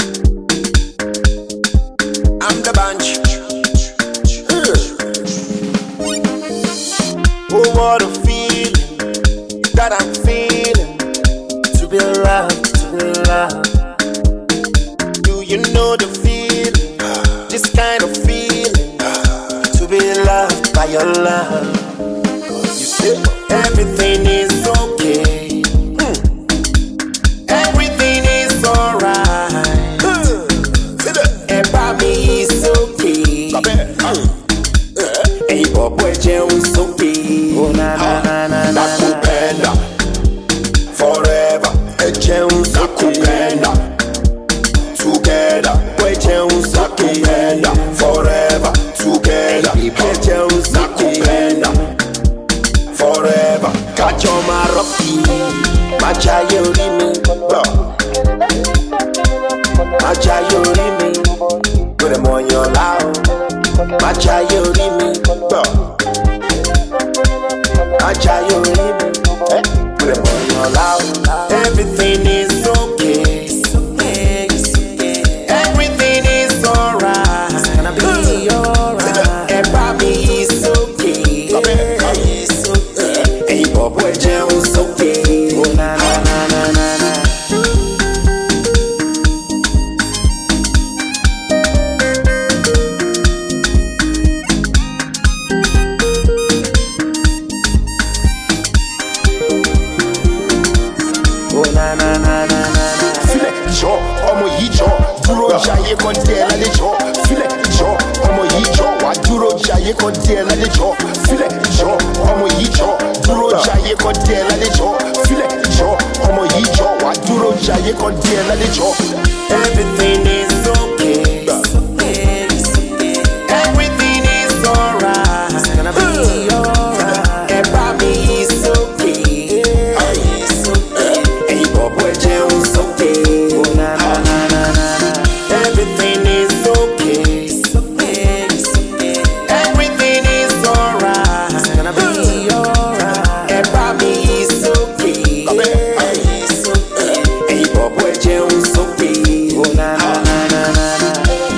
I'm the bunch. Oh, what a feeling that I'm feeling. To be loved, to be loved. Do you know the feeling? This kind of feeling. To be loved by your love. You see, everything is okay. Everything is alright. About me is okay. Hey, boy, Jones okay. Oh, na na na na na. Nakupenda forever. Hey, Jones nakupenda. Together, boy, Jones nakupenda forever. Together, hey, Jones nakupenda forever. Kachoma Rocky, machayo rimi, machayo rimi. Put them on your loud. Machayo rimi, machayo rimi. Put them on your loud. Everything is okay. Everything is alright. It's gonna be alright. About me is okay. Hey, boy, Jones okay. Oh, na na na na na na. Na na na na na. File jo, ọmọ yìí jọ, dúró jayé kan díẹ̀ lálẹ́ jọ. File jo, ọmọ yìí jọ, wá dúró jayé kan díẹ̀ lálẹ́ jọ. File jo, ọmọ yìí jọ, dúró jayé kan díẹ̀ lálẹ́ jọ. File jo, ọmọ yìí jọ, wá dúró jayé kan díẹ̀ lálẹ́ jọ.